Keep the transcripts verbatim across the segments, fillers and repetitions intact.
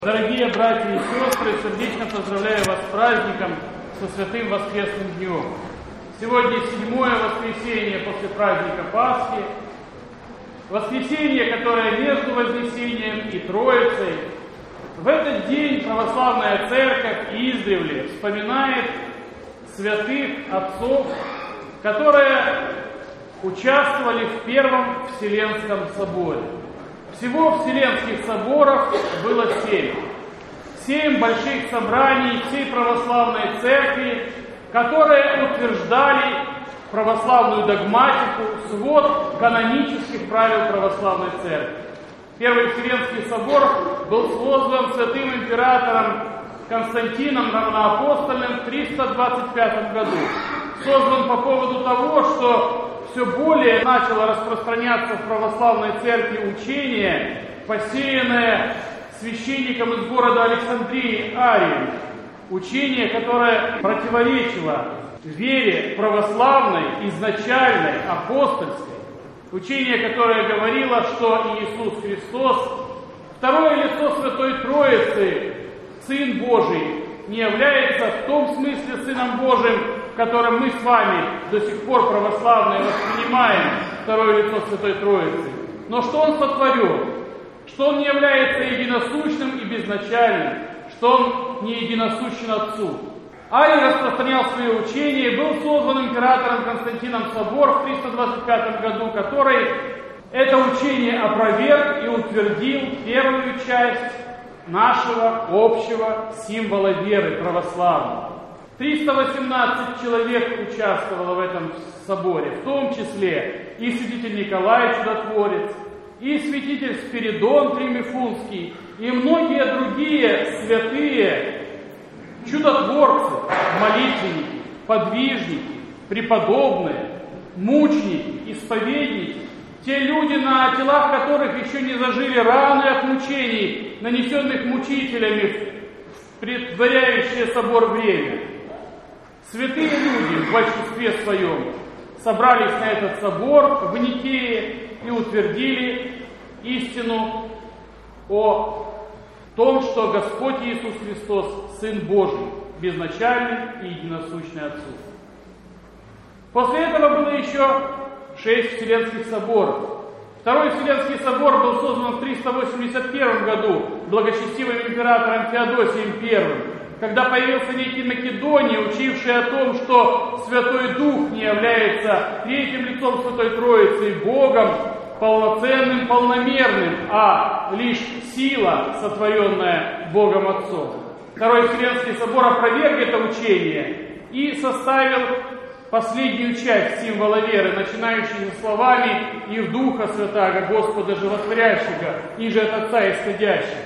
Дорогие братья и сестры, сердечно поздравляю вас с праздником, со святым воскресным днем. Сегодня седьмое воскресенье после праздника Пасхи. Воскресенье, которое между Вознесением и Троицей. В этот день православная церковь издревле вспоминает святых отцов, которые участвовали в Первом Вселенском соборе. Всего Вселенских соборов было семь. Семь больших собраний всей православной церкви, которые утверждали православную догматику, свод канонических правил православной церкви. Первый Вселенский собор был создан святым императором Константином Равноапостольным в триста двадцать пятом году. Создан по поводу того, что все более начало распространяться в православной церкви учение, посеянное священником из города Александрии Арием. Учение, которое противоречило вере православной, изначальной, апостольской. Учение, которое говорило, что Иисус Христос, второе лицо Святой Троицы, Сын Божий, не является в том смысле Сыном Божиим, в котором мы с вами до сих пор православные воспринимаем второе лицо Святой Троицы. Но что Он сотворил? Что Он не является единосущным и безначальным, что Он не единосущен Отцу. Арий распространял свое учение, был создан императором Константином собор в триста двадцать пятом году, который это учение опроверг и утвердил первую часть нашего общего символа веры православного. триста восемнадцать человек участвовало в этом соборе, в том числе и святитель Николай Чудотворец, и святитель Спиридон Тримифунский, и многие другие святые чудотворцы, молитвенники, подвижники, преподобные, мученики, исповедники, те люди, на телах которых еще не зажили раны от мучений, нанесенных мучителями в предваряющее собор время. Святые люди в большинстве своем собрались на этот собор в Никее и утвердили истину о том, что Господь Иисус Христос Сын Божий, безначальный и единосущный Отцу. После этого было еще шесть Вселенских соборов. Второй Вселенский собор был создан в триста восемьдесят первом году благочестивым императором Феодосием Первым, когда появился некий Македоний, учивший о том, что Святой Дух не является третьим лицом Святой Троицы, Богом, полноценным, полномерным, а лишь сила, сотворенная Богом Отцом. Второй Вселенский собор опроверг это учение и составил последнюю часть символа веры, начинающуюся словами «И в Духа Святаго, Господа Животворящего, и же от Отца Исходящего».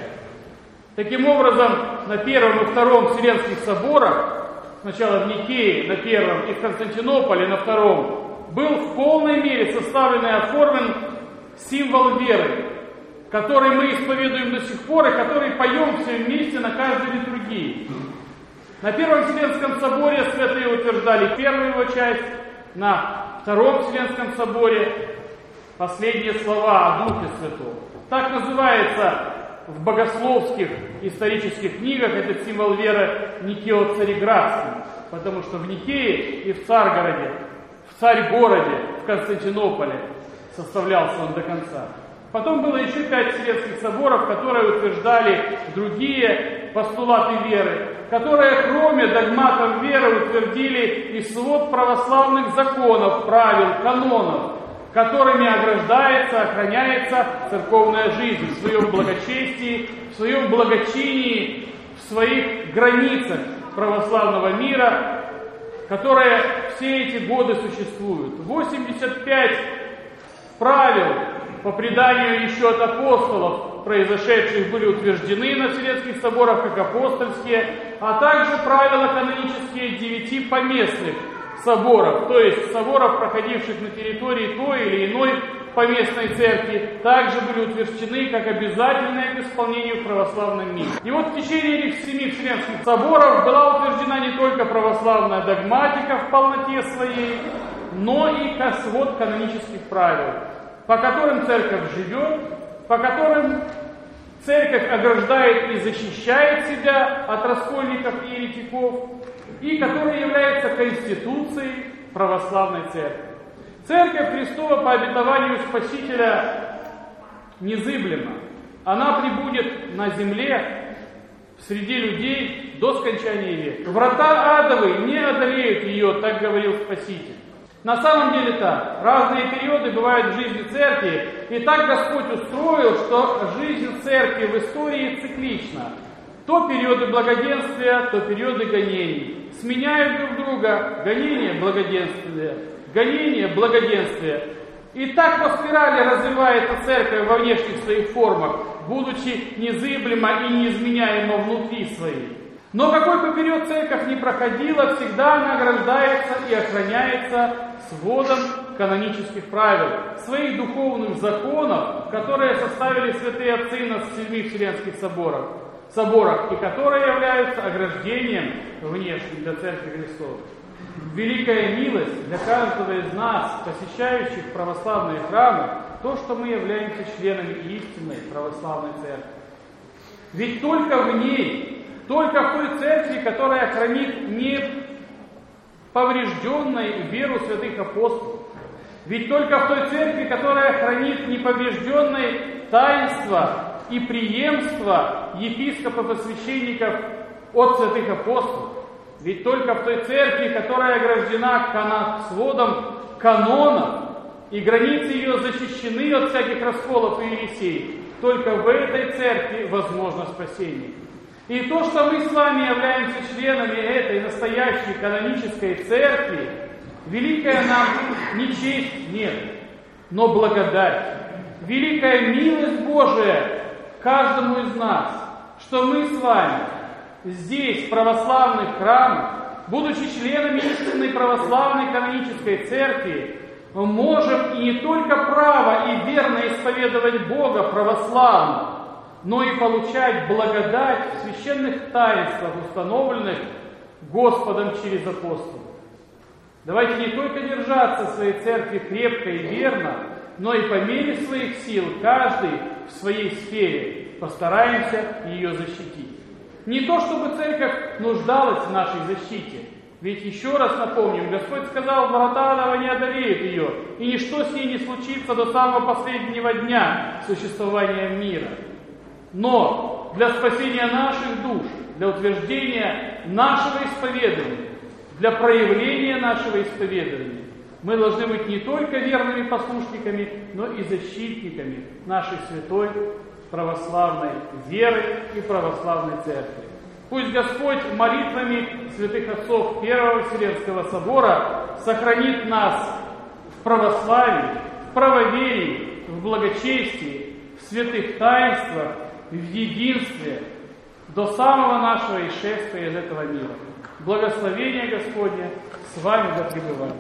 Таким образом, на первом и втором Вселенских соборах, сначала в Никее на первом и в Константинополе на втором, был в полной мере составлен и оформлен символ веры, который мы исповедуем до сих пор и который поем все вместе на каждой литургии. На Первом Вселенском соборе святые утверждали первую его часть, на Втором Вселенском соборе последние слова о Духе Святом. Так называется в богословских исторических книгах этот символ веры Никео-Цареградским, потому что в Никее и в Царгороде, в Царь-городе, в Константинополе составлялся он до конца. Потом было еще пять Вселенских соборов, которые утверждали другие постулаты веры, которые кроме догматов веры утвердили и свод православных законов, правил, канонов, которыми ограждается, охраняется церковная жизнь в своем благочестии, в своем благочинии, в своих границах православного мира, которые все эти годы существуют. восемьдесят пять правил, по преданию еще от апостолов, произошедших, были утверждены на Вселенских соборах как апостольские, а также правила канонические девяти поместных соборов, то есть соборов, проходивших на территории той или иной поместной церкви, также были утверждены как обязательные к исполнению в православном мире. И вот в течение этих семи Вселенских соборов была утверждена не только православная догматика в полноте своей, но и свод канонических правил, по которым церковь живет, по которым церковь ограждает и защищает себя от раскольников и еретиков, и которая является конституцией православной церкви. Церковь Христова по обетованию Спасителя незыблема. Она пребудет на земле среди людей до скончания века. Врата адовые не одолеют ее, так говорил Спаситель. На самом деле так. Разные периоды бывают в жизни церкви, и так Господь устроил, что жизнь церкви в истории циклична. То периоды благоденствия, то периоды гонений. Сменяют друг друга гонения, благоденствие, гонение, благоденствие. И так по спирали развивается церковь во внешних своих формах, будучи незыблема и неизменяема внутри своей. Но какой бы период церковь ни проходила, всегда она ограждается и охраняется сводом канонических правил, своих духовных законов, которые составили святые отцы на семи Вселенских соборах, соборах и которые являются ограждением внешним для Церкви Христовой. Великая милость для каждого из нас, посещающих православные храмы, то, что мы являемся членами истинной православной церкви. Ведь только в ней, только в той церкви, которая хранит неповрежденную веру святых апостолов, ведь только в той церкви, которая хранит неповрежденное таинство и преемство епископов и священников от святых апостолов, ведь только в той церкви, которая ограждена канон, сводом канонов, и границы ее защищены от всяких расколов и ересей, только в этой церкви возможно спасение. И то, что мы с вами являемся членами этой настоящей канонической церкви, великая нам не честь нет, но благодать, великая милость Божия каждому из нас, что мы с вами здесь, в православных храмах, будучи членами истинной православной канонической церкви, мы можем и не только право и верно исповедовать Бога православно, но и получать благодать в священных таинствах, установленных Господом через апостолов. Давайте не только держаться своей церкви крепко и верно, но и по мере своих сил, каждый в своей сфере, постараемся ее защитить. Не то, чтобы церковь нуждалась в нашей защите, ведь еще раз напомним, Господь сказал, врата адова не одолеют ее, и ничто с ней не случится до самого последнего дня существования мира. Но для спасения наших душ, для утверждения нашего исповедания, для проявления нашего исповедания, мы должны быть не только верными послушниками, но и защитниками нашей святой православной веры и православной церкви. Пусть Господь молитвами святых отцов Первого Вселенского собора сохранит нас в православии, в правоверии, в благочестии, в святых таинствах, в единстве до самого нашего исшествия из этого мира. Благословение Господне с вами да пребывает.